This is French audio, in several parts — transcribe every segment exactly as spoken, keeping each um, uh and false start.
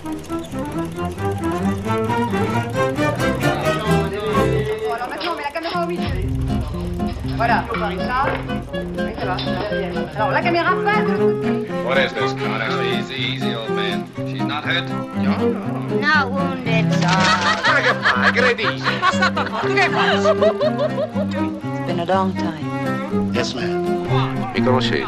Alors maintenant, on met la caméra au milieu. Voilà, faut faire ça. Oui, ça va. Alors la caméra passe de l'autre côté. What is this, Connor? Easy, easy, old man. She's not hurt? No, no. Not wounded, It's been a long time. Yes, ma'am. Mi conoscete?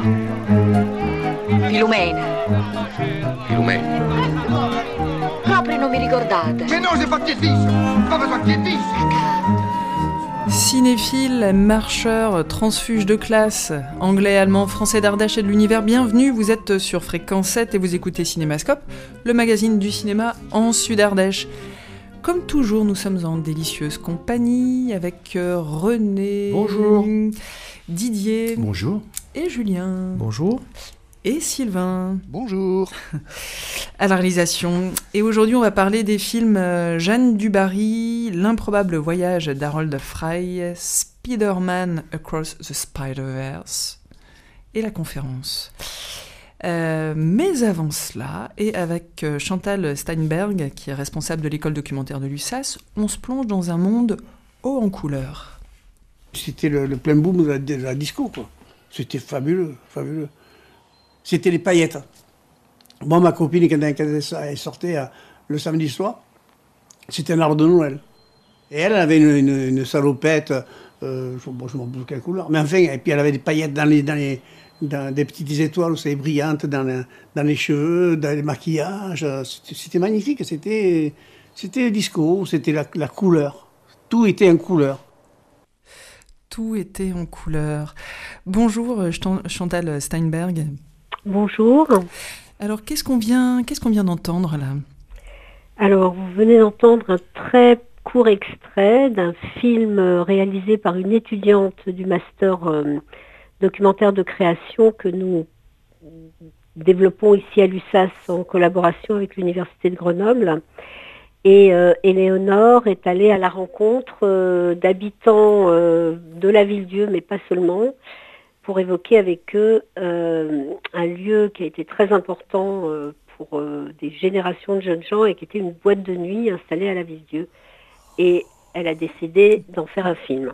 Filumena. Filumena. Proprio non mi ricordate. Che non si fa chiedissimo! Come fa chiedissimo! Cinéphiles, marcheurs, transfuges de classe, anglais, allemand, français d'Ardèche et de l'univers, bienvenue, vous êtes sur Fréquence sept et vous écoutez Cinémascope, le magazine du cinéma en Sud-Ardèche. Comme toujours, nous sommes en délicieuse compagnie avec René, bonjour, Didier, bonjour, et Julien, bonjour, et Sylvain, bonjour, à la réalisation. Et aujourd'hui, on va parler des films Jeanne du Barry, L'improbable voyage d'Harold Fry, Spider-Man Across the Spider-Verse et La conférence. Euh, mais avant cela, et avec Chantal Steinberg, qui est responsable de l'école documentaire de l'U S A S, on se plonge dans un monde haut en couleurs. C'était le, le plein boom de la, de la disco, quoi. C'était fabuleux, fabuleux. C'était les paillettes. Moi, ma copine, quand elle sortait euh, le samedi soir, c'était un arbre de Noël. Et elle, elle avait une, une, une salopette, euh, je ne me rappelle plus quelle couleur, mais enfin, et puis elle avait des paillettes dans les, dans les dans des petites étoiles, vous savez, brillantes, dans, les, dans les cheveux, dans les maquillages. C'était, c'était magnifique, c'était, c'était le disco, c'était la, la couleur. Tout était en couleur. Tout était en couleur. Bonjour, Chantal Steinberg. Bonjour. Alors, qu'est-ce qu'on vient, qu'est-ce qu'on vient d'entendre, là ? Alors, vous venez d'entendre un très court extrait d'un film réalisé par une étudiante du master euh, documentaire de création que nous développons ici à l'U S A S en collaboration avec l'Université de Grenoble. Et euh, Éléonore est allée à la rencontre euh, d'habitants euh, de la Ville-Dieu, mais pas seulement, pour évoquer avec eux euh, un lieu qui a été très important euh, pour euh, des générations de jeunes gens et qui était une boîte de nuit installée à la Ville-Dieu. Et elle a décidé d'en faire un film.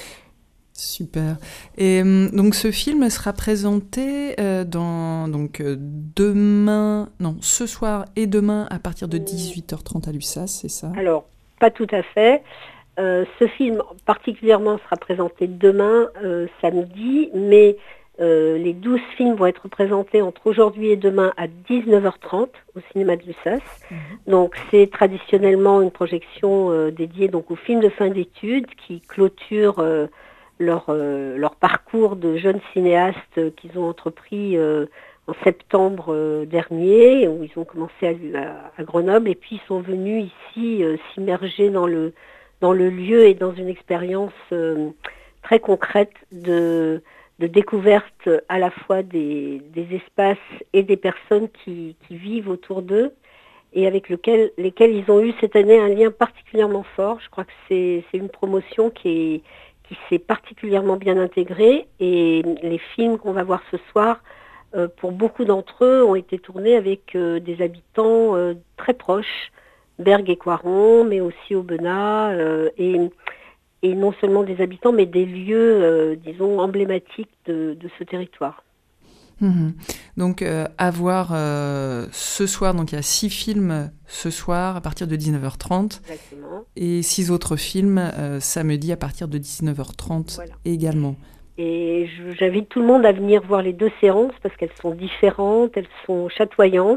Super. Et donc ce film sera présenté euh, dans donc euh, demain, non, ce soir et demain à partir de dix-huit heures trente à l'U S A S, c'est ça ? Alors, pas tout à fait. Euh, ce film particulièrement sera présenté demain, euh, samedi, mais euh, les douze films vont être présentés entre aujourd'hui et demain à dix-neuf heures trente au cinéma de l'U S A S. Mmh. Donc c'est traditionnellement une projection euh, dédiée donc aux films de fin d'études qui clôturent euh, leur, euh, leur parcours de jeunes cinéastes euh, qu'ils ont entrepris euh, en septembre euh, dernier, où ils ont commencé à, à, à Grenoble, et puis ils sont venus ici euh, s'immerger dans le dans le lieu et dans une expérience euh, très concrète de, de découverte à la fois des, des espaces et des personnes qui, qui vivent autour d'eux et avec lequel, lesquels ils ont eu cette année un lien particulièrement fort. Je crois que c'est, c'est une promotion qui, est, qui s'est particulièrement bien intégrée et les films qu'on va voir ce soir, euh, pour beaucoup d'entre eux, ont été tournés avec euh, des habitants euh, très proches, Bergues et Coiron, mais aussi Aubenas, euh, et, et non seulement des habitants, mais des lieux, euh, disons, emblématiques de, de ce territoire. Mmh. Donc, euh, à voir euh, ce soir, donc il y a six films ce soir à partir de dix-neuf heures trente. Exactement. Et six autres films euh, samedi à partir de dix-neuf heures trente voilà. Également. Et je, j'invite tout le monde à venir voir les deux séances parce qu'elles sont différentes, elles sont chatoyantes.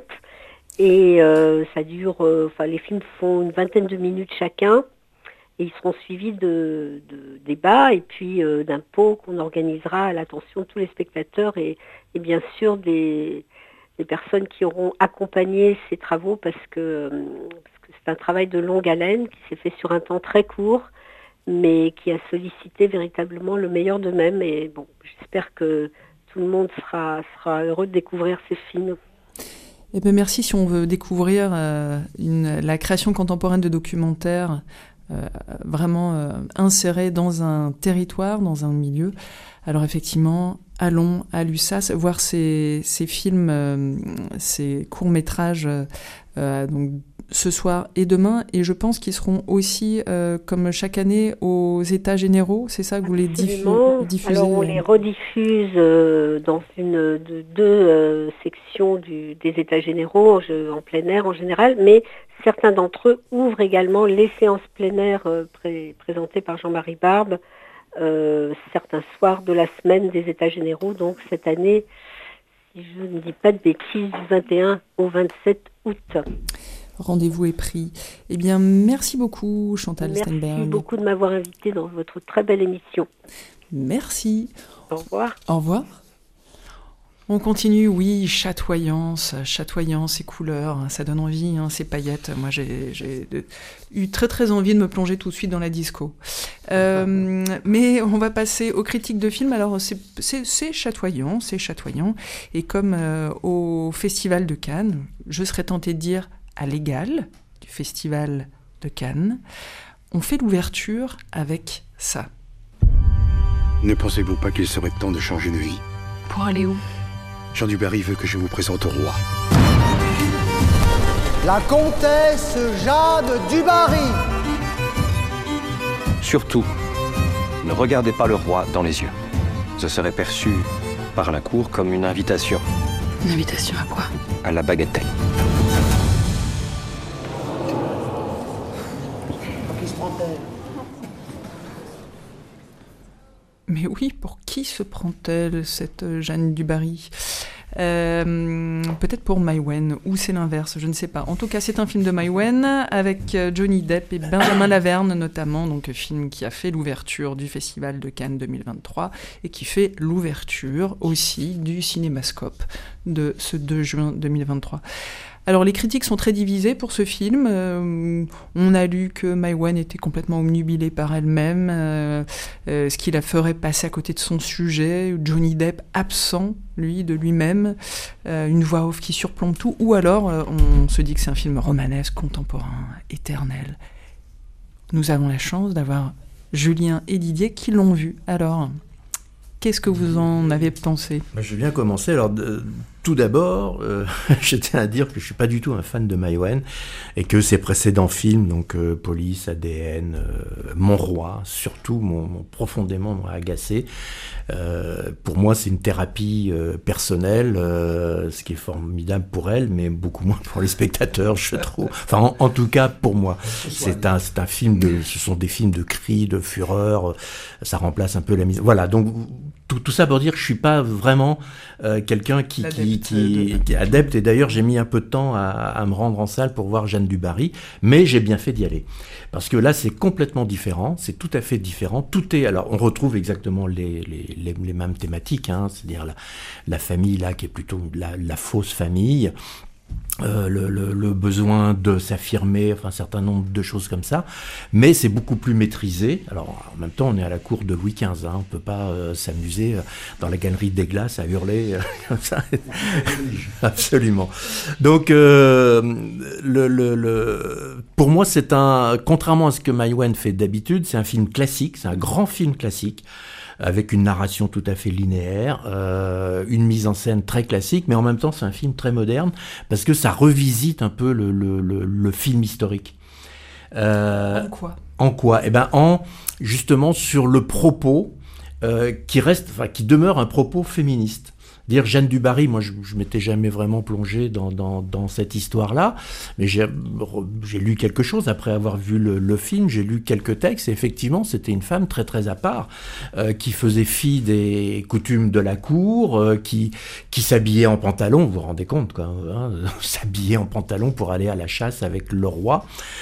Et euh, ça dure, euh, enfin les films font une vingtaine de minutes chacun et ils seront suivis de, de débats et puis euh, d'un pot qu'on organisera à l'attention de tous les spectateurs et, et bien sûr des, des personnes qui auront accompagné ces travaux parce que, parce que c'est un travail de longue haleine qui s'est fait sur un temps très court mais qui a sollicité véritablement le meilleur d'eux-mêmes et bon, j'espère que tout le monde sera, sera heureux de découvrir ces films. Eh bien, merci. Si on veut découvrir euh, une, la création contemporaine de documentaires euh, vraiment euh, inséré dans un territoire, dans un milieu. Alors effectivement, allons à l'U S A S voir ces, ces films, euh, ces courts-métrages euh, donc, ce soir et demain, et je pense qu'ils seront aussi, euh, comme chaque année, aux États généraux, c'est ça que vous les diffu- diffusez? Alors on les rediffuse euh, dans une de deux euh, sections du, des États généraux, en, en plein air en général, mais certains d'entre eux ouvrent également les séances plein air euh, pré- présentées par Jean-Marie Barbe, euh, certains soirs de la semaine des États généraux, donc cette année, si je ne dis pas de bêtises, du vingt et un au vingt-sept août. Rendez-vous est pris. Eh bien, merci beaucoup, Chantal merci Stenberg. Merci beaucoup de m'avoir invitée dans votre très belle émission. Merci. Au revoir. Au revoir. On continue, oui, chatoyance, chatoyance et couleurs, ça donne envie, hein, ces paillettes. Moi, j'ai, j'ai eu très très envie de me plonger tout de suite dans la disco. Euh, mais on va passer aux critiques de films. Alors, c'est, c'est, c'est chatoyant, c'est chatoyant. Et comme euh, au Festival de Cannes, je serais tentée de dire à l'égal du Festival de Cannes, on fait l'ouverture avec ça. Ne pensez-vous pas qu'il serait temps de changer de vie? Pour aller où? Jean du Barry veut que je vous présente au roi. La comtesse Jeanne du Barry. Surtout, ne regardez pas le roi dans les yeux. Ce serait perçu par la cour comme une invitation. Une invitation à quoi? À la bagatelle. Qui se prend-elle? Mais oui, pour qui se prend-elle, cette Jeanne du Barry? Euh, peut-être pour Maïwenn, ou c'est l'inverse, je ne sais pas. En tout cas, c'est un film de Maïwenn avec Johnny Depp et Benjamin Laverne notamment, donc film qui a fait l'ouverture du Festival de Cannes deux mille vingt-trois et qui fait l'ouverture aussi du Cinémascope de ce deux juin deux mille vingt-trois. Alors, les critiques sont très divisées pour ce film. Euh, on a lu que Maïwenn était complètement omnubilée par elle-même, euh, euh, ce qui la ferait passer à côté de son sujet. Johnny Depp absent, lui, de lui-même. Euh, une voix off qui surplombe tout. Ou alors, euh, on se dit que c'est un film romanesque, contemporain, éternel. Nous avons la chance d'avoir Julien et Didier qui l'ont vu. Alors, qu'est-ce que vous en avez pensé ? Ben, je vais bien commencer. Alors, de, tout d'abord, euh, je tiens à dire que je ne suis pas du tout un fan de Maïwenn et que ses précédents films, donc euh, Police, A D N, euh, Mon Roi, surtout, m'ont, m'ont profondément m'ont agacé. Euh, pour moi, c'est une thérapie euh, personnelle, euh, ce qui est formidable pour elle, mais beaucoup moins pour les spectateurs, je trouve. Enfin, en, en tout cas, pour moi, c'est un, c'est un film de, ce sont des films de cris, de fureur. Ça remplace un peu la mise. Voilà. Donc tout, tout ça pour dire que je suis pas vraiment euh, quelqu'un qui, qui, qui, qui est adepte. Et d'ailleurs, j'ai mis un peu de temps à, à me rendre en salle pour voir Jeanne du Barry, mais j'ai bien fait d'y aller parce que là, c'est complètement différent. C'est tout à fait différent. Tout est. Alors, on retrouve exactement les les les, les mêmes thématiques, hein, c'est-à-dire la, la famille là qui est plutôt la, la fausse famille. Euh, le, le, le besoin de s'affirmer, enfin un certain nombre de choses comme ça, mais c'est beaucoup plus maîtrisé. Alors en même temps, on est à la cour de Louis quinze, hein, on peut pas euh, s'amuser euh, dans la galerie des Glaces à hurler euh, comme ça. Absolument. Donc, euh, le, le, le, pour moi, c'est un, contrairement à ce que Maïwenn fait d'habitude, c'est un film classique, c'est un grand film classique, avec une narration tout à fait linéaire, euh, une mise en scène très classique, mais en même temps c'est un film très moderne, parce que ça revisite un peu le, le, le, le film historique. Euh, en quoi ? En quoi ? Eh ben, en, justement, sur le propos, euh, qui reste, enfin, qui demeure un propos féministe. Dire Jeanne du Barry, moi je, je m'étais jamais vraiment plongé dans, dans, dans cette histoire-là, mais j'ai, j'ai lu quelque chose après avoir vu le, le film, j'ai lu quelques textes, et effectivement c'était une femme très très à part, euh, qui faisait fi des coutumes de la cour, euh, qui, qui s'habillait en pantalon, vous vous rendez compte quoi, hein, s'habiller en pantalon pour aller à la chasse avec le roi,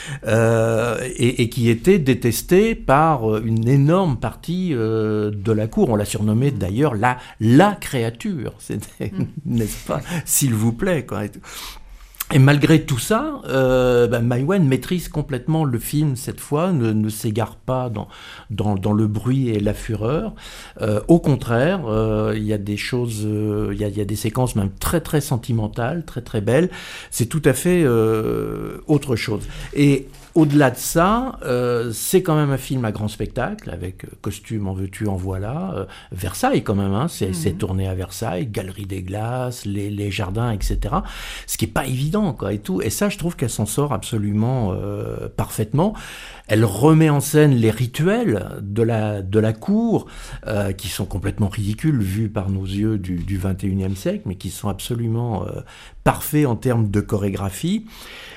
euh, et, et qui était détestée par une énorme partie euh, de la cour. On l'a surnommée d'ailleurs la, la créature. C'était, mmh. n'est-ce pas, s'il vous plaît, quoi. Et malgré tout ça, euh, ben Maïwenn maîtrise complètement le film cette fois, ne, ne s'égare pas dans, dans, dans le bruit et la fureur. Euh, au contraire, il euh, y a des choses, il euh, y, a, y a des séquences même très très sentimentales, très très belles. C'est tout à fait euh, autre chose. Et au-delà de ça, euh, c'est quand même un film à grand spectacle, avec euh, costume, en veux-tu, en voilà. Euh, Versailles, quand même, hein, c'est, mmh. c'est tourné à Versailles, Galerie des Glaces, les, les jardins, et cetera. Ce qui n'est pas évident, quoi, et tout. Et ça, je trouve qu'elle s'en sort absolument euh, parfaitement. Elle remet en scène les rituels de la, de la cour, euh, qui sont complètement ridicules, vus par nos yeux du, du vingt et unième siècle, mais qui sont absolument euh, parfaits en termes de chorégraphie.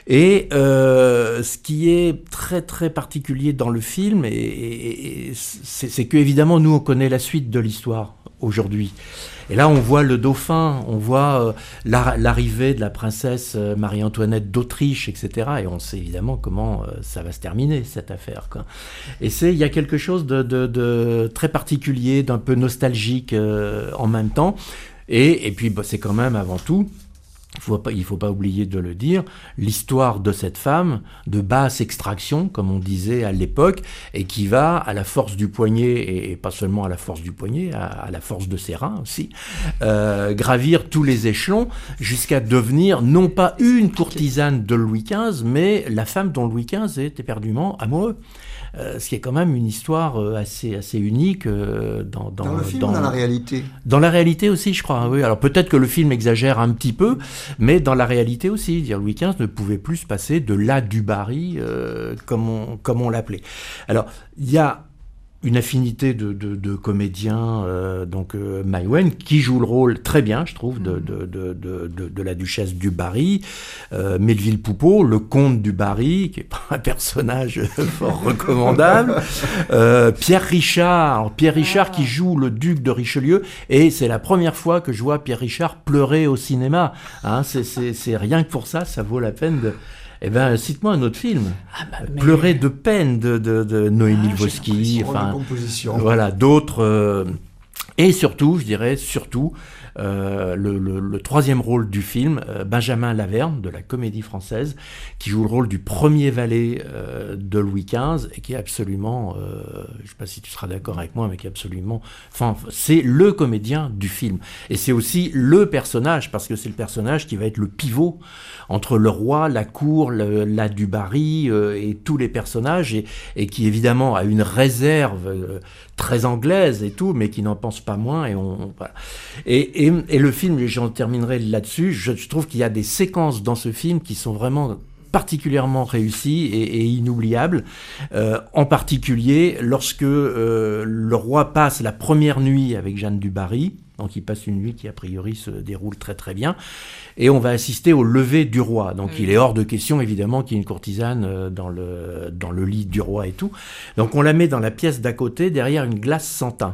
Et euh, ce qui est très très particulier dans le film, et, et, et c'est, c'est que évidemment nous on connaît la suite de l'histoire aujourd'hui. Et là on voit le dauphin, on voit euh, la, l'arrivée de la princesse euh, Marie-Antoinette d'Autriche, et cetera. Et on sait évidemment comment euh, ça va se terminer cette affaire, quoi. Et c'est, il y a quelque chose de, de, de très particulier, d'un peu nostalgique euh, en même temps. Et, et puis bah, c'est quand même avant tout, il ne faut, faut pas oublier de le dire, l'histoire de cette femme de basse extraction, comme on disait à l'époque, et qui va à la force du poignet, et, et pas seulement à la force du poignet, à, à la force de ses reins aussi, euh, gravir tous les échelons jusqu'à devenir non pas une courtisane de Louis quinze, mais la femme dont Louis quinze est éperdument amoureux. Euh, ce qui est quand même une histoire euh, assez, assez unique euh, dans, dans, dans le film dans, ou dans la réalité ? Dans la réalité aussi, je crois. Oui. Alors peut-être que le film exagère un petit peu, mais dans la réalité aussi. Dire Louis quinze ne pouvait plus se passer de la du Barry, euh, comme, on, comme on l'appelait. Alors il y a une affinité de, de, de comédiens, euh, donc euh, Maïwenn, qui joue le rôle très bien, je trouve, de, de, de, de, de, de la duchesse du Barry, euh, Melville Poupeau, le comte du Barry, qui est pas un personnage fort recommandable, euh, Pierre Richard, alors Pierre Richard ah. qui joue le duc de Richelieu, et c'est la première fois que je vois Pierre Richard pleurer au cinéma, hein, c'est, c'est, c'est rien que pour ça, ça vaut la peine de... Eh ben, cite-moi un autre film. Ah bah, mais... Pleurer de peine de, de, de Noémie ah, Lvovsky, enfin, voilà, d'autres. Euh, et surtout, je dirais, surtout, euh, le, le, le troisième rôle du film, euh, Benjamin Laverne, de la Comédie Française, qui joue le rôle du premier valet euh, de Louis quinze, et qui est absolument, euh, je ne sais pas si tu seras d'accord avec moi, mais qui est absolument, enfin, c'est le comédien du film. Et c'est aussi le personnage, parce que c'est le personnage qui va être le pivot entre le roi, la cour, le, la du Barry euh, et tous les personnages, et, et qui évidemment a une réserve euh, très anglaise et tout, mais qui n'en pense pas moins. Et, on, voilà. et, et, et le film, j'en terminerai là-dessus, je, je trouve qu'il y a des séquences dans ce film qui sont vraiment particulièrement réussies et, et inoubliables, euh, en particulier lorsque euh, le roi passe la première nuit avec Jeanne du Barry. Donc il passe une nuit qui a priori se déroule très très bien, et on va assister au lever du roi. Donc mmh. il est hors de question évidemment qu'il y ait une courtisane dans le, dans le lit du roi et tout. Donc on la met dans la pièce d'à côté, derrière une glace sans teint.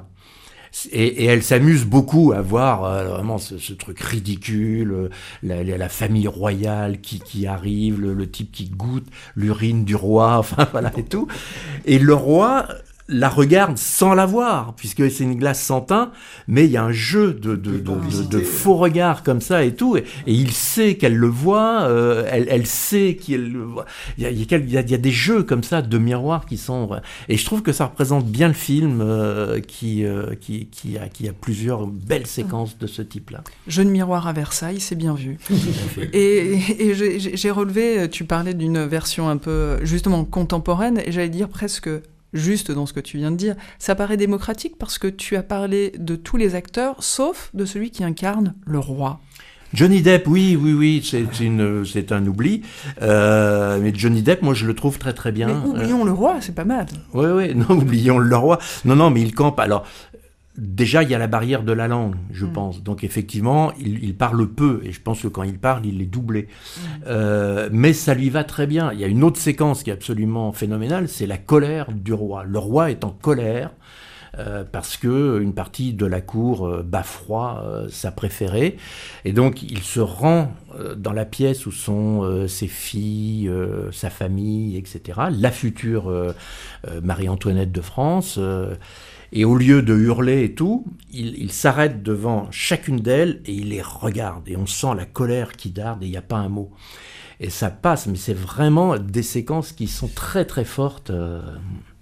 Et, et elle s'amuse beaucoup à voir euh, vraiment ce, ce truc ridicule, euh, la, la, la famille royale qui, qui arrive, le, le type qui goûte l'urine du roi, enfin voilà et tout. Et le roi la regarde sans la voir, puisque c'est une glace sans teint, mais il y a un jeu de, de, de, de, de faux regards comme ça et tout, et, et il sait qu'elle le voit, euh, elle, elle sait qu'il le voit. Il y a, il, y a, il y a des jeux comme ça de miroirs qui sont... Et je trouve que ça représente bien le film euh, qui, euh, qui, qui, a, qui a plusieurs belles séquences de ce type-là. Jeu de miroir à Versailles, c'est bien vu. et et j'ai, j'ai relevé, tu parlais d'une version un peu justement contemporaine, et j'allais dire presque... juste dans ce que tu viens de dire, ça paraît démocratique parce que tu as parlé de tous les acteurs, sauf de celui qui incarne le roi. Johnny Depp, oui, oui, oui, c'est, c'est, une, c'est un oubli. Euh, mais Johnny Depp, moi, je le trouve très, très bien. Mais oublions euh... le roi, c'est pas mal. Oui, oui, non, oublions le roi. Non, non, mais il campe. Alors, déjà, il y a la barrière de la langue, je mmh. pense. Donc, effectivement, il, il parle peu. Et je pense que quand il parle, il est doublé. Mmh. Euh, mais ça lui va très bien. Il y a une autre séquence qui est absolument phénoménale, c'est la colère du roi. Le roi est en colère euh, parce que une partie de la cour euh, bafroie euh, sa préférée. Et donc, il se rend euh, dans la pièce où sont euh, ses filles, euh, sa famille, et cetera. La future euh, euh, Marie-Antoinette de France... Euh, Et au lieu de hurler et tout, il, il s'arrête devant chacune d'elles et il les regarde. Et on sent la colère qui darde et il n'y a pas un mot. Et ça passe, mais c'est vraiment des séquences qui sont très très fortes.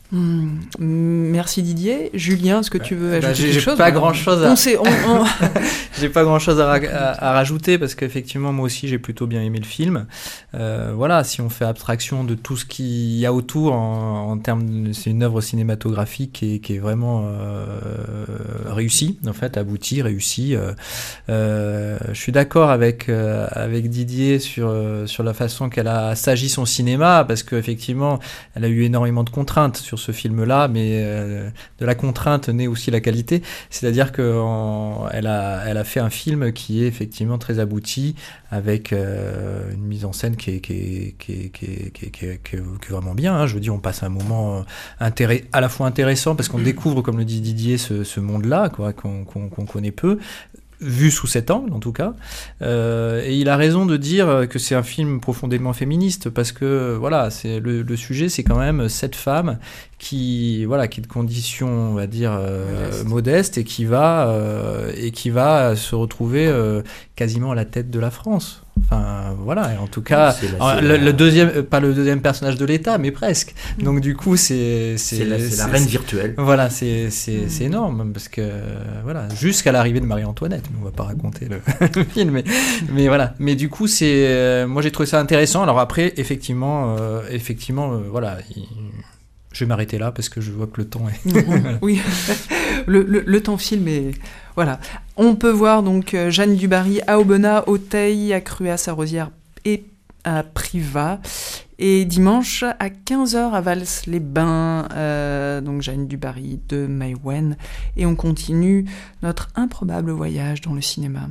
Mmh, merci Didier. Julien, est-ce que tu veux ajouter bah, j'ai, quelque j'ai chose pas grand chose à... on sait, on, on... j'ai pas grand chose à, ra- à, à rajouter parce qu'effectivement moi aussi j'ai plutôt bien aimé le film. Euh, voilà, si on fait abstraction de tout ce qu'il y a autour en, en termes, de, c'est une œuvre cinématographique qui est, qui est vraiment euh, réussie en fait, aboutie, réussie. Euh, euh, je suis d'accord avec euh, avec Didier sur euh, sur la façon qu'elle a sagi son cinéma parce qu'effectivement elle a eu énormément de contraintes sur ce film-là, mais euh, de la contrainte naît aussi la qualité. C'est-à-dire qu'elle a, elle a fait un film qui est effectivement très abouti, avec euh, une mise en scène qui est, qui est, qui est, qui est, qui est, qui est, qui est vraiment bien. Hein. Je veux dire, on passe un moment intéré- à la fois intéressant, parce qu'on découvre, comme le dit Didier, ce, ce monde-là, quoi, qu'on, qu'on, qu'on connaît peu, vu sous cet angle en tout cas, euh, et il a raison de dire que c'est un film profondément féministe parce que voilà, c'est le, le sujet, c'est quand même cette femme qui voilà, qui est de conditions, on va dire euh, modeste. modeste et qui va euh, et qui va se retrouver euh, quasiment à la tête de la France. Enfin voilà, et en tout cas c'est la, c'est le, la... le deuxième, pas le deuxième personnage de l'État, mais presque. Donc du coup c'est c'est, c'est, la, c'est, c'est la reine virtuelle. Voilà, c'est c'est, c'est énorme parce que voilà, jusqu'à l'arrivée de Marie-Antoinette. Mais on va pas raconter le, le film, mais mais voilà. Mais du coup c'est, euh, moi j'ai trouvé ça intéressant. Alors après effectivement, euh, effectivement, euh, voilà. Il... Je vais m'arrêter là parce que je vois que le temps est... voilà. Oui, le, le, le temps file, mais voilà. On peut voir donc Jeanne du Barry à Aubenas, Auteuil, à Cruas, à Rosières et à Privas. Et dimanche à quinze heures à Vals-les-Bains, euh, donc Jeanne du Barry de Maïwenn. Et on continue notre improbable voyage dans le cinéma.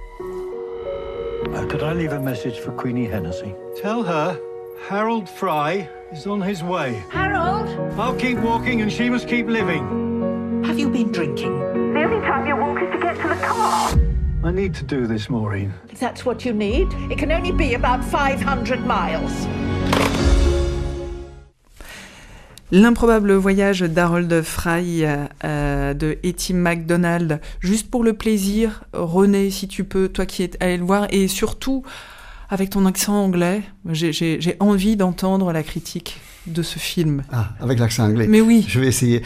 Uh, could I leave a message for Queenie Hennessy? Tell her Harold Fry is on his way. Harold? I'll keep walking and she must keep living. Have you been drinking? The only time you walk is to get to the car. I need to do this, Maureen. If that's what you need, it can only be about five hundred miles. L'improbable voyage d'Harold Fry euh, de Hetty McDonald. Juste pour le plaisir, René, si tu peux, toi qui es allé le voir, et surtout... avec ton accent anglais, j'ai, j'ai, j'ai envie d'entendre la critique de ce film. Ah, avec l'accent anglais. Mais oui. Je vais essayer.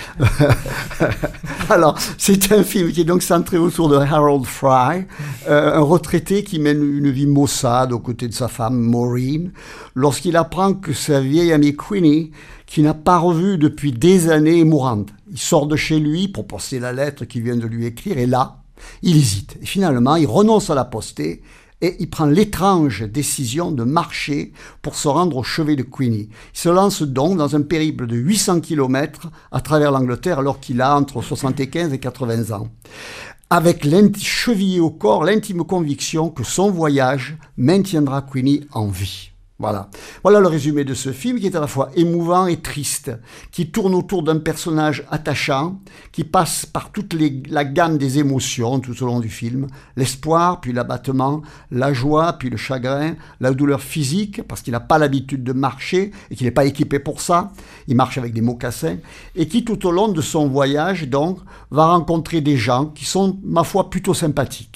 Alors, c'est un film qui est donc centré autour de Harold Fry, euh, un retraité qui mène une vie maussade aux côtés de sa femme Maureen, lorsqu'il apprend que sa vieille amie Queenie, qui n'a pas revu depuis des années, est mourante. Il sort de chez lui pour poster la lettre qu'il vient de lui écrire, et là, il hésite. Et finalement, il renonce à la poster, et il prend l'étrange décision de marcher pour se rendre au chevet de Queenie. Il se lance donc dans un périple de huit cents kilomètres à travers l'Angleterre alors qu'il a entre soixante-quinze et quatre-vingts ans. Avec chevillé au corps l'intime conviction que son voyage maintiendra Queenie en vie. Voilà. Voilà le résumé de ce film qui est à la fois émouvant et triste, qui tourne autour d'un personnage attachant, qui passe par toute les, la gamme des émotions tout au long du film, l'espoir, puis l'abattement, la joie, puis le chagrin, la douleur physique, parce qu'il n'a pas l'habitude de marcher et qu'il n'est pas équipé pour ça, il marche avec des mocassins, et qui tout au long de son voyage, donc, va rencontrer des gens qui sont, ma foi, plutôt sympathiques.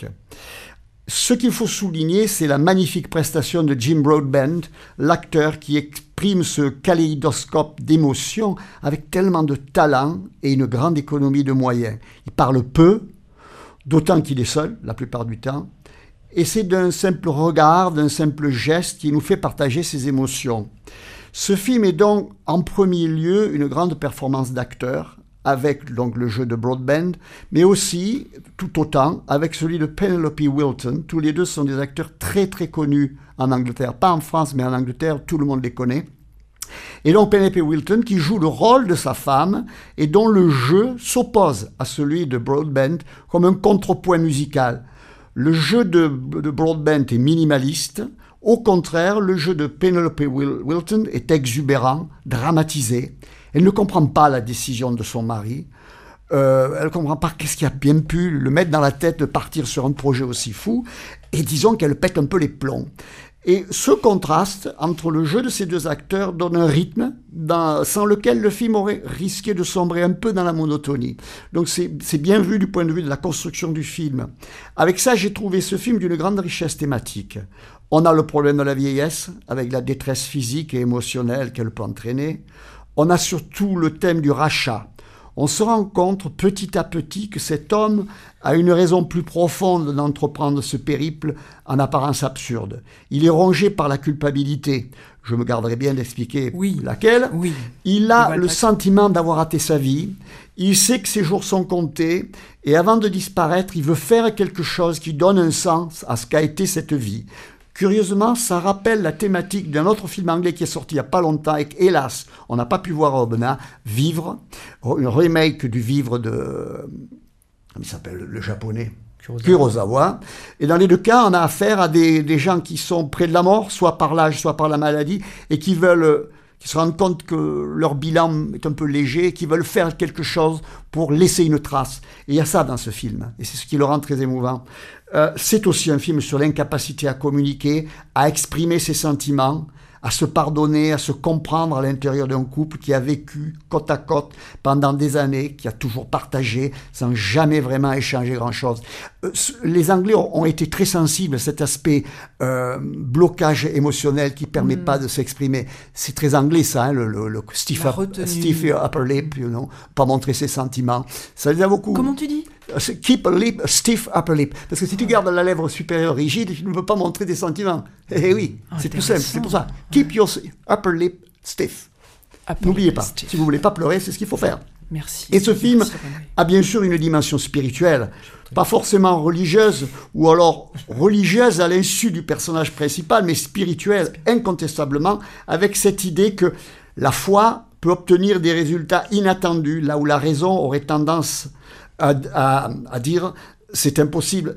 Ce qu'il faut souligner, c'est la magnifique prestation de Jim Broadbent, l'acteur qui exprime ce kaléidoscope d'émotions avec tellement de talent et une grande économie de moyens. Il parle peu, d'autant qu'il est seul la plupart du temps, et c'est d'un simple regard, d'un simple geste qui nous fait partager ses émotions. Ce film est donc en premier lieu une grande performance d'acteur, avec donc le jeu de Broadbent, mais aussi, tout autant, avec celui de Penelope Wilton. Tous les deux sont des acteurs très très connus en Angleterre, pas en France, mais en Angleterre, tout le monde les connaît. Et donc Penelope Wilton qui joue le rôle de sa femme et dont le jeu s'oppose à celui de Broadbent comme un contrepoint musical. Le jeu de, de Broadbent est minimaliste. Au contraire, le jeu de Penelope Wilton est exubérant, dramatisé. Elle ne comprend pas la décision de son mari. Euh, elle ne comprend pas qu'est-ce qui a bien pu le mettre dans la tête de partir sur un projet aussi fou. Et disons qu'elle pète un peu les plombs. Et ce contraste entre le jeu de ces deux acteurs donne un rythme dans, sans lequel le film aurait risqué de sombrer un peu dans la monotonie. Donc c'est, c'est bien vu du point de vue de la construction du film. Avec ça, j'ai trouvé ce film d'une grande richesse thématique. On a le problème de la vieillesse, avec la détresse physique et émotionnelle qu'elle peut entraîner. On a surtout le thème du rachat. On se rend compte petit à petit que cet homme a une raison plus profonde d'entreprendre ce périple en apparence absurde. Il est rongé par la culpabilité. Je me garderai bien d'expliquer oui. laquelle. Oui. Il a le sentiment d'avoir raté sa vie. Il sait que ses jours sont comptés. Et avant de disparaître, il veut faire quelque chose qui donne un sens à ce qu'a été cette vie. Curieusement, ça rappelle la thématique d'un autre film anglais qui est sorti il n'y a pas longtemps et qu'hélas, on n'a pas pu voir au Aubenas, Vivre, un remake du Vivre de... Comment il s'appelle, le japonais Kurosawa. Kurosawa. Et dans les deux cas, on a affaire à des, des gens qui sont près de la mort, soit par l'âge, soit par la maladie, et qui veulent... qui se rendent compte que leur bilan est un peu léger, qui veulent faire quelque chose pour laisser une trace. Et il y a ça dans ce film, et c'est ce qui le rend très émouvant. Euh, c'est aussi un film sur l'incapacité à communiquer, à exprimer ses sentiments, à se pardonner, à se comprendre à l'intérieur d'un couple qui a vécu côte à côte pendant des années, qui a toujours partagé sans jamais vraiment échanger grand-chose. Euh, les Anglais ont été très sensibles à cet aspect euh, blocage émotionnel qui ne permet mmh. pas de s'exprimer. C'est très anglais ça, hein, le, le, le stiff, up, stiff upper lip, you know, pas montrer ses sentiments. Ça les a beaucoup... Comment tu dis ? Keep a lip, a stiff upper lip. Parce que si tu gardes la lèvre supérieure rigide, tu ne peux pas montrer tes sentiments. Eh, eh oui, ah, c'est tout simple, c'est pour ça. Keep your upper lip stiff. Upper N'oubliez pas, stiff. Si vous ne voulez pas pleurer, c'est ce qu'il faut faire. Merci. Et ce film Merci. a bien sûr une dimension spirituelle, pas forcément religieuse, ou alors religieuse à l'insu du personnage principal, mais spirituelle, incontestablement, avec cette idée que la foi peut obtenir des résultats inattendus, là où la raison aurait tendance à, à, à dire c'est impossible.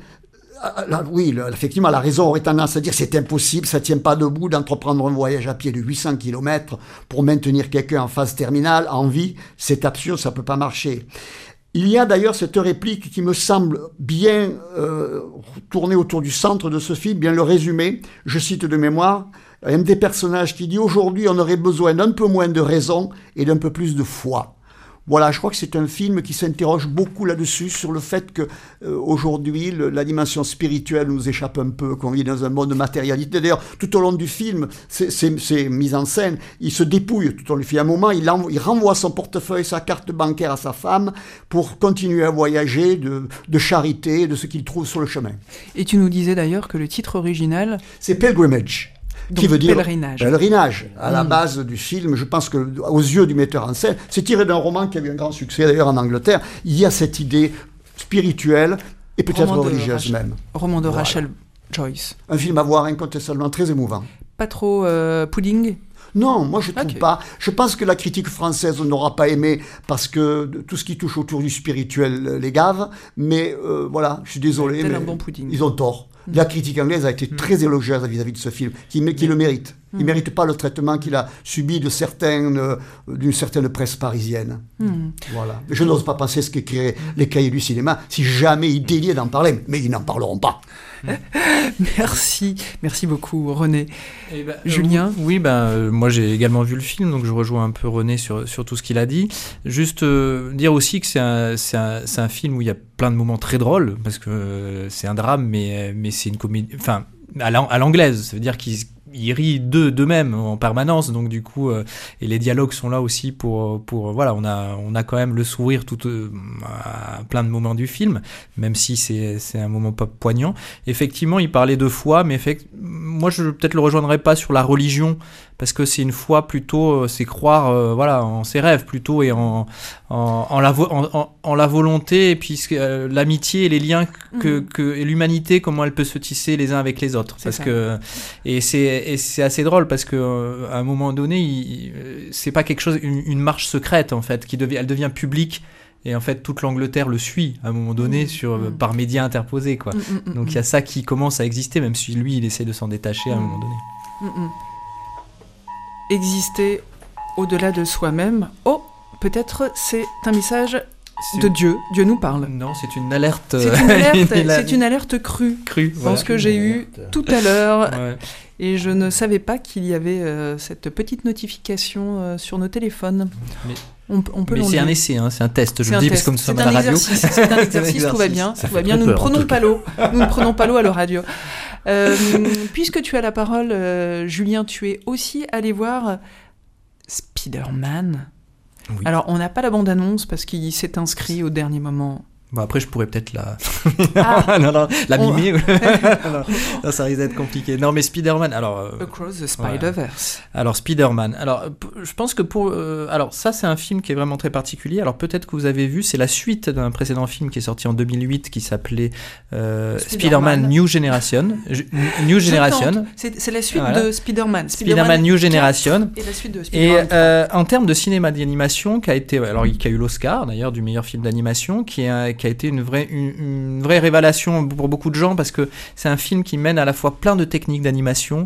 Là, oui, le, effectivement, la raison aurait tendance à dire c'est impossible, ça ne tient pas debout d'entreprendre un voyage à pied de huit cents kilomètres pour maintenir quelqu'un en phase terminale, en vie, c'est absurde, ça ne peut pas marcher. Il y a d'ailleurs cette réplique qui me semble bien euh, tourner autour du centre de ce film, bien le résumer, je cite de mémoire, un des personnages qui dit « Aujourd'hui, on aurait besoin d'un peu moins de raison et d'un peu plus de foi ». Voilà, je crois que c'est un film qui s'interroge beaucoup là-dessus, sur le fait que euh, aujourd'hui, le, la dimension spirituelle nous échappe un peu, qu'on vit dans un monde de matérialité. D'ailleurs, tout au long du film, c'est, c'est, c'est mis en scène, il se dépouille tout au long du film. À un moment, il, envo- il renvoie son portefeuille, sa carte bancaire à sa femme pour continuer à voyager de, de charité, de ce qu'il trouve sur le chemin. Et tu nous disais d'ailleurs que le titre original... C'est Pilgrimage. Donc, qui veut dire pèlerinage. Pèlerinage. À mmh. la base du film, je pense que aux yeux du metteur en scène, c'est tiré d'un roman qui a eu un grand succès d'ailleurs en Angleterre. Il y a cette idée spirituelle et peut-être roman religieuse Rachel, même. Roman de voilà. Rachel Joyce. Un film à voir incontestablement très émouvant. Pas trop euh, pudding ? Non, moi je ne trouve okay. pas. Je pense que la critique française n'aura pas aimé parce que tout ce qui touche autour du spirituel les gave. Mais euh, voilà, je suis désolé, mais un bon pudding. Ils ont tort. La critique anglaise a été mmh. très élogieuse vis-à-vis de ce film, qui, qui le mérite. Il ne mmh. mérite pas le traitement qu'il a subi de certaines, euh, d'une certaine presse parisienne. Mmh. Voilà. Je n'ose pas penser ce qu'écriraient les cahiers du cinéma si jamais ils déliaient d'en parler, mais ils n'en parleront pas. Merci, merci beaucoup René. Eh ben, Julien euh, Oui, ben, euh, moi j'ai également vu le film, donc je rejoins un peu René sur, sur tout ce qu'il a dit. Juste euh, dire aussi que c'est un, c'est, un, c'est un film où il y a plein de moments très drôles, parce que euh, c'est un drame, mais, mais c'est une comédie... Enfin, à, l'ang- à l'anglaise, ça veut dire qu'ils... ils rient d'eux, d'eux-mêmes en permanence, donc du coup, euh, et les dialogues sont là aussi pour, pour voilà, on a, on a quand même le sourire tout euh, à plein de moments du film, même si c'est, c'est un moment pas poignant. Effectivement, il parlait de foi, mais effect... moi, je peut-être le rejoindrais pas sur la religion, parce que c'est une foi plutôt, c'est croire, euh, voilà, en ses rêves plutôt et en, en, en, la, vo- en, en, en la volonté et puis euh, l'amitié et les liens que, mmh. que et l'humanité, comment elle peut se tisser les uns avec les autres, c'est parce ça. que et c'est et c'est assez drôle parce que euh, à un moment donné, il, c'est pas quelque chose, une, une marche secrète en fait, qui devient, elle devient publique. Et en fait, toute l'Angleterre le suit à un moment donné mmh, sur, mmh. par médias interposés, quoi. Mmh, mmh, Donc il mmh. y a ça qui commence à exister, même si lui, il essaie de s'en détacher à un moment donné. Mmh. Exister au-delà de soi-même. Oh, peut-être c'est un message c'est... de Dieu. Dieu nous parle. Non, c'est une alerte. C'est une alerte, c'est une alerte crue. Crue. Dans voilà. ce que j'ai eu tout à l'heure. Ouais. Et je ne savais pas qu'il y avait euh, cette petite notification euh, sur nos téléphones. Mais... On, on peut mais c'est un essai, hein, c'est un test, je le dis, parce que comme nous sommes à la radio. C'est un exercice, tout va bien, tout va bien. Nous ne prenons pas l'eau, nous ne prenons pas l'eau à la radio. Euh, puisque tu as la parole, euh, Julien, tu es aussi allé voir Spider-Man. Oui. Alors, on n'a pas la bande-annonce parce qu'il s'est inscrit au dernier moment. Bon, après, je pourrais peut-être la... Ah. non, non, la On- mimer. non, non, ça risque d'être compliqué. Non, mais Spider-Man, alors... euh, Across the Spider-Verse. ouais. Alors, Spider-Man. Alors, p- je pense que pour... euh, alors, ça, c'est un film qui est vraiment très particulier. Alors, peut-être que vous avez vu, c'est la suite d'un précédent film qui est sorti en deux mille huit qui s'appelait euh, Spider-Man. Spider-Man New Generation. Je- New Je Generation. tente. C'est, c'est la suite Voilà. de Spider-Man. Spider-Man New Generation. Et la suite de Et Spider-Man. euh, en termes de cinéma d'animation, qui a été, alors qui a eu l'Oscar d'ailleurs du meilleur film d'animation, qui a, qui a été une vraie, une, une vraie révélation pour beaucoup de gens parce que c'est un film qui mène à la fois plein de techniques d'animation,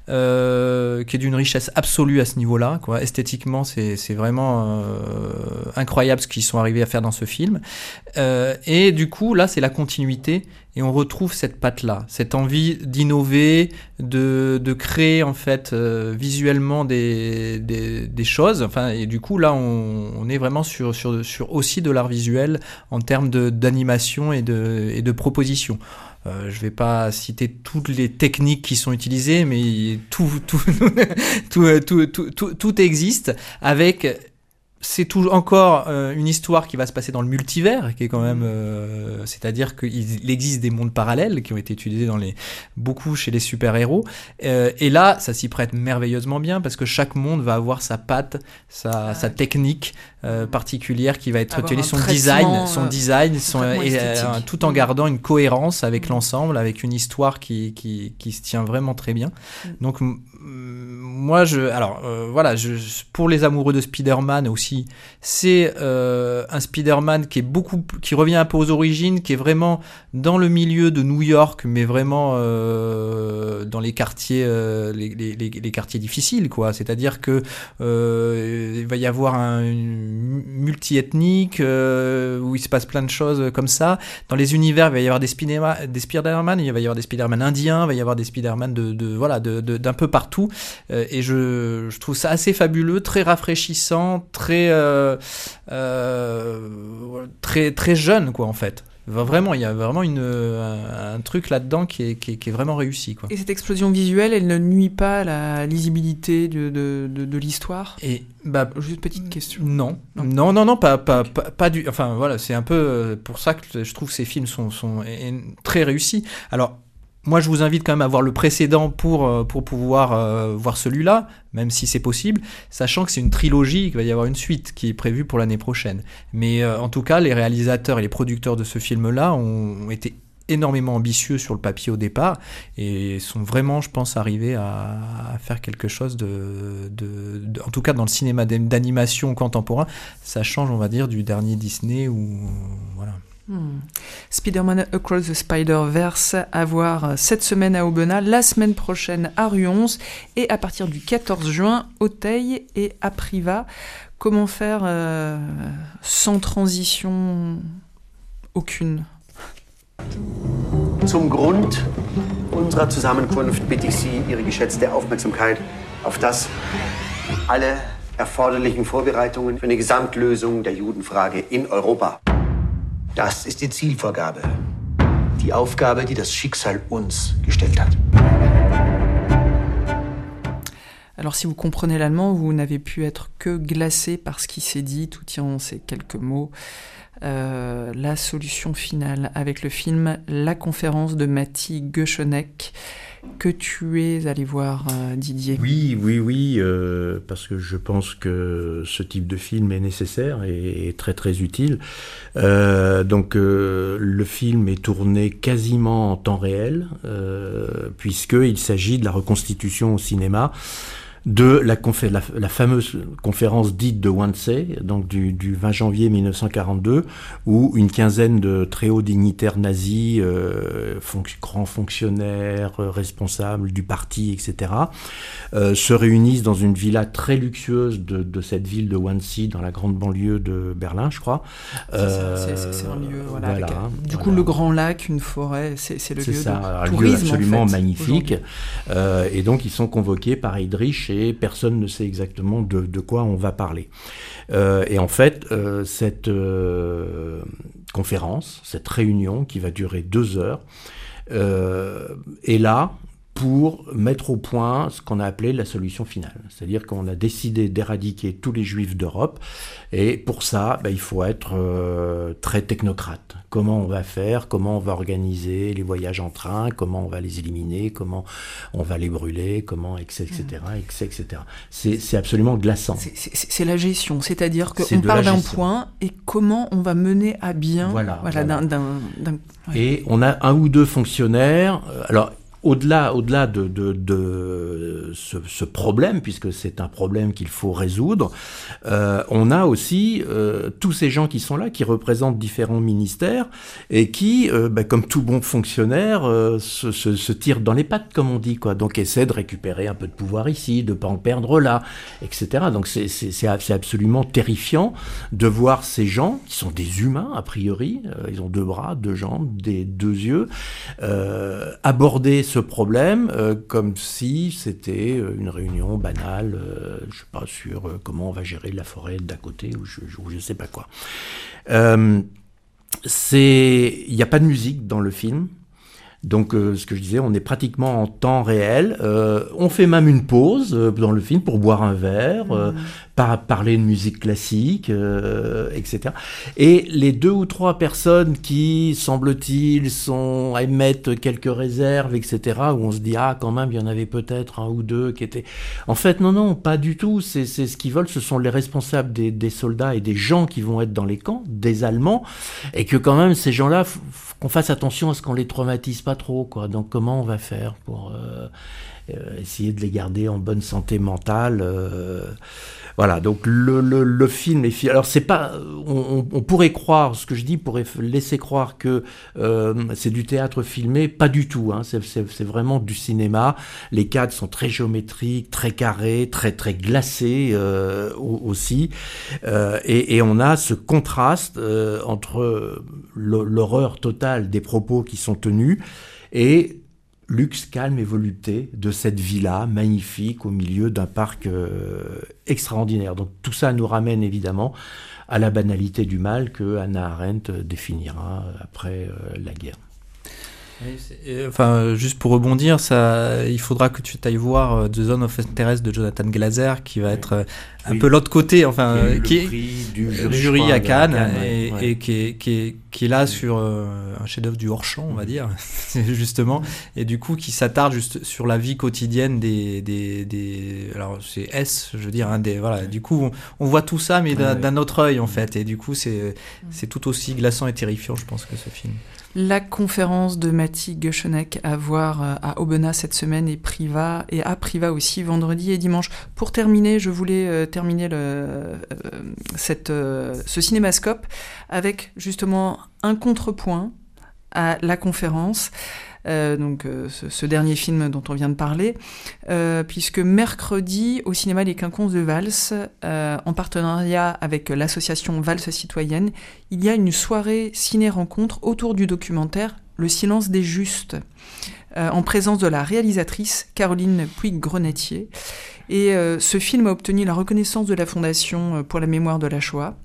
euh, qui est d'une richesse absolue à ce niveau-là, quoi. Esthétiquement, c'est, c'est vraiment euh, incroyable ce qu'ils sont arrivés à faire dans ce film. Euh, et du coup, là, c'est la continuité. Et on retrouve cette patte-là, cette envie d'innover, de, de créer en fait euh, visuellement des, des, des choses. Enfin, et du coup là, on, on est vraiment sur, sur, sur aussi de l'art visuel en termes de, d'animation et de, et de proposition. Euh, je vais pas citer toutes les techniques qui sont utilisées, mais tout, tout, tout, tout, tout, tout, tout existe avec... C'est toujours encore euh, une histoire qui va se passer dans le multivers, qui est quand même, euh, c'est-à-dire qu'il existe des mondes parallèles qui ont été utilisés dans les beaucoup chez les super-héros. Euh, et là, ça s'y prête merveilleusement bien parce que chaque monde va avoir sa patte, sa, sa technique euh, particulière qui va être Avoir utilisée, un son design, traitement, son euh, design, son, traitement et, euh, esthétique. tout en gardant une cohérence avec l'ensemble, avec une histoire qui qui, qui se tient vraiment très bien. Donc m- moi, je, alors euh, voilà, je, pour les amoureux de Spider-Man aussi. C'est euh, un Spider-Man qui est beaucoup, qui revient un peu aux origines, qui est vraiment dans le milieu de New York, mais vraiment euh, dans les quartiers, euh, les, les, les, les quartiers difficiles, quoi. C'est-à-dire que euh, il va y avoir un une multi-ethnique euh, où il se passe plein de choses comme ça. Dans les univers, il va y avoir des, Spider- des Spider-Man, il va y avoir des Spider-Man indiens, il va y avoir des Spider-Man de, de voilà, de, de, d'un peu partout. Euh, et je, je trouve ça assez fabuleux, très rafraîchissant, très euh, euh, très très jeune, quoi, en fait. Vraiment, il y a vraiment une, un, un truc là-dedans qui est, qui est, qui est vraiment réussi, quoi. Et cette explosion visuelle, elle ne nuit pas à la lisibilité de, de, de, de l'histoire ? Et bah, juste petite question. Non, non, non, non, pas, pas, pas, pas du. Enfin, voilà, c'est un peu pour ça que je trouve que ces films sont, sont très réussis. Alors. Moi, je vous invite quand même à voir le précédent pour, pour pouvoir euh, voir celui-là, même si c'est possible, sachant que c'est une trilogie, qu'il va y avoir une suite qui est prévue pour l'année prochaine. Mais euh, en tout cas, les réalisateurs et les producteurs de ce film-là ont, ont été énormément ambitieux sur le papier au départ et sont vraiment, je pense, arrivés à, à faire quelque chose de, de, de... En tout cas, dans le cinéma d'animation contemporain, ça change, on va dire, du dernier Disney ou... Voilà. Hmm. Spider-Man Across the Spider-Verse à voir cette semaine à Aubenas, la semaine prochaine à Ruons et à partir du quatorze juin au Teil et à Privas. Comment faire euh, sans transition aucune? Zum Grund unserer Zusammenkunft bitte ich Sie, Ihre geschätzte Aufmerksamkeit auf das alle erforderlichen Vorbereitungen für eine Gesamtlösung der Judenfrage in Europa. Das ist die Zielvorgabe, die Aufgabe, die das Schicksal uns gestellt hat. Alors si vous comprenez l'allemand, vous n'avez pu être que glacé par ce qui s'est dit, tout tient en ces quelques mots. Euh, la solution finale avec le film La conférence de Matti Göscheneck, que tu es allé voir, euh, Didier. Oui, oui, oui, euh, parce que je pense que ce type de film est nécessaire et, et très très utile. Euh, donc euh, le film est tourné quasiment en temps réel, euh, puisqu'il s'agit de la reconstitution au cinéma de la, confé- la, la fameuse conférence dite de Wannsee, donc du, du vingt janvier mille neuf cent quarante-deux, où une quinzaine de très hauts dignitaires nazis, euh, fonc- grands fonctionnaires, euh, responsables du parti, et cetera, euh, se réunissent dans une villa très luxueuse de, de cette ville de Wannsee, dans la grande banlieue de Berlin, je crois. C'est, euh, ça, c'est, c'est un lieu, voilà, voilà, avec, du voilà. coup, le Grand Lac, une forêt, c'est, c'est le c'est lieu ça, de un tourisme, lieu absolument en fait, magnifique. Euh, et donc, ils sont convoqués par Heydrich et personne ne sait exactement de, de quoi on va parler. Euh, et en fait, euh, cette euh, conférence, cette réunion qui va durer deux heures, euh, est là pour mettre au point ce qu'on a appelé la solution finale. C'est-à-dire qu'on a décidé d'éradiquer tous les juifs d'Europe, et pour ça, ben, il faut être euh, très technocrate. Comment on va faire, comment on va organiser les voyages en train, comment on va les éliminer, comment on va les brûler, comment, et cetera, et cetera, et cetera. C'est, c'est absolument glaçant. C'est, c'est, c'est la gestion, c'est-à-dire C'est qu'on de part la d'un gestion. point et comment on va mener à bien, Voilà, voilà, voilà. d'un... d'un, d'un ouais. Et on a un ou deux fonctionnaires. euh, Alors, au-delà, au-delà de, de, de ce, ce problème, puisque c'est un problème qu'il faut résoudre, euh, on a aussi euh, tous ces gens qui sont là, qui représentent différents ministères et qui, euh, bah, comme tout bon fonctionnaire, euh, se, se, se tirent dans les pattes, comme on dit, quoi. Donc, essaient de récupérer un peu de pouvoir ici, de ne pas en perdre là, et cetera. Donc, c'est, c'est, c'est absolument terrifiant de voir ces gens, qui sont des humains, a priori, euh, ils ont deux bras, deux jambes, des, deux yeux, euh, aborder ce problème euh, comme si c'était une réunion banale, euh, je sais pas, sur euh, comment on va gérer la forêt d'à côté ou je, je, ou je sais pas quoi. Euh, c'est, il n'y a pas de musique dans le film. Donc, euh, ce que je disais, on est pratiquement en temps réel. Euh, on fait même une pause euh, dans le film pour boire un verre, euh, mmh. par, parler de musique classique, euh, et cetera. Et les deux ou trois personnes qui, semble-t-il, sont, émettent quelques réserves, et cetera, où on se dit, ah, quand même, il y en avait peut-être un ou deux qui étaient... En fait, non, non, pas du tout. C'est, c'est ce qu'ils veulent, ce sont les responsables des, des soldats et des gens qui vont être dans les camps, des Allemands, et que quand même, ces gens-là... F- qu'on fasse attention à ce qu'on les traumatise pas trop, quoi. Donc comment on va faire pour euh, euh, essayer de les garder en bonne santé mentale, euh, voilà. Donc le, le, le film est fi- alors c'est pas, on, on pourrait croire, ce que je dis pourrait laisser croire que euh, c'est du théâtre filmé, pas du tout, hein. c'est, c'est, c'est vraiment du cinéma. Les cadres sont très géométriques, très carrés, très très glacés euh, aussi, euh, et, et on a ce contraste euh, entre l'horreur totale des propos qui sont tenus et luxe, calme et volupté de cette villa magnifique au milieu d'un parc euh, extraordinaire. Donc tout ça nous ramène évidemment à la banalité du mal que Hannah Arendt définira après euh, la guerre. Enfin, juste pour rebondir, ça, il faudra que tu t'ailles voir The Zone of Interest de Jonathan Glazer, qui va être un oui. peu l'autre côté, enfin, qui est du jury, jury crois, à Cannes, Cannes et, ouais. et qui, est, qui, est, qui est là sur euh, un chef-d'œuvre du hors-champ, on va dire, justement, et du coup qui s'attarde juste sur la vie quotidienne des, des, des alors c'est S, je veux dire, hein, des, voilà. Du coup, on, on voit tout ça, mais d'un, ouais. d'un autre œil en fait, et du coup c'est, c'est tout aussi glaçant et terrifiant, je pense, que ce film. La conférence de Matti Göschenek à voir à Aubenas cette semaine et Priva, et à Priva aussi vendredi et dimanche. Pour terminer, je voulais euh, terminer le, euh, cette, euh, ce cinémascope avec justement un contrepoint à la conférence. Euh, donc euh, ce, ce dernier film dont on vient de parler, euh, puisque mercredi au cinéma Les Quinconces de Vals, euh, en partenariat avec l'association Valse Citoyenne, il y a une soirée ciné-rencontre autour du documentaire Le Silence des Justes, euh, en présence de la réalisatrice Caroline Puig-Grenatier. Et euh, ce film a obtenu la reconnaissance de la Fondation pour la mémoire de la Shoah.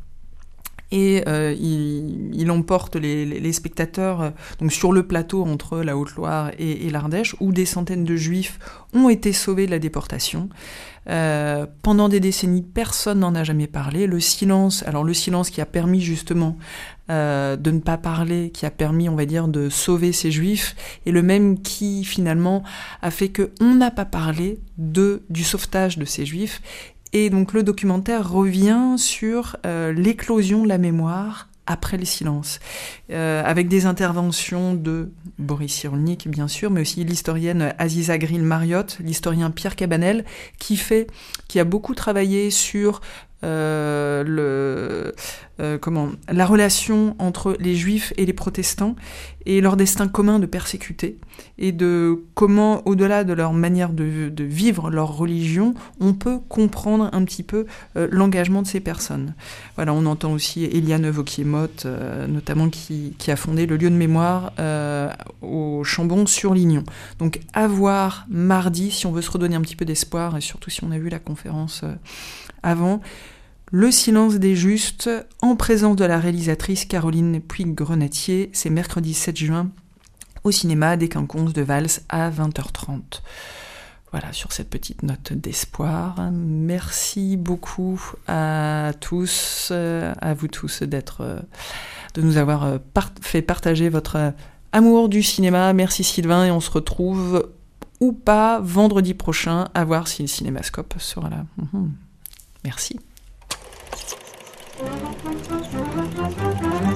Et euh, il, il emporte les, les, les spectateurs euh, donc sur le plateau entre la Haute-Loire et, et l'Ardèche, où des centaines de Juifs ont été sauvés de la déportation. Euh, pendant des décennies, personne n'en a jamais parlé. Le silence, alors le silence qui a permis justement euh, de ne pas parler, qui a permis, on va dire, de sauver ces Juifs, et le même qui finalement a fait qu'on n'a pas parlé de, du sauvetage de ces Juifs. Et donc le documentaire revient sur euh, l'éclosion de la mémoire après le silence, euh, avec des interventions de Boris Cyrulnik, bien sûr, mais aussi l'historienne Aziza Gril-Mariotte, l'historien Pierre Cabanel, qui fait, qui a beaucoup travaillé sur euh, le, euh, comment, la relation entre les Juifs et les protestants et leur destin commun de persécutés, et de comment, au-delà de leur manière de, de vivre leur religion, on peut comprendre un petit peu euh, l'engagement de ces personnes. Voilà, on entend aussi Eliane Vauquier-Motte, euh, notamment, qui, qui a fondé le lieu de mémoire euh, au Chambon-sur-Lignon. Donc, à voir mardi, si on veut se redonner un petit peu d'espoir, et surtout si on a vu la conférence euh, avant, Le Silence des Justes, en présence de la réalisatrice Caroline Puig-Grenatier, c'est mercredi sept juin au cinéma des Quinconces de Vals à vingt heures trente. Voilà, sur cette petite note d'espoir. Merci beaucoup à tous, euh, à vous tous d'être, euh, de nous avoir euh, part- fait partager votre euh, amour du cinéma. Merci Sylvain, et on se retrouve ou pas vendredi prochain, à voir si le Cinémascope sera là. Mmh. Merci.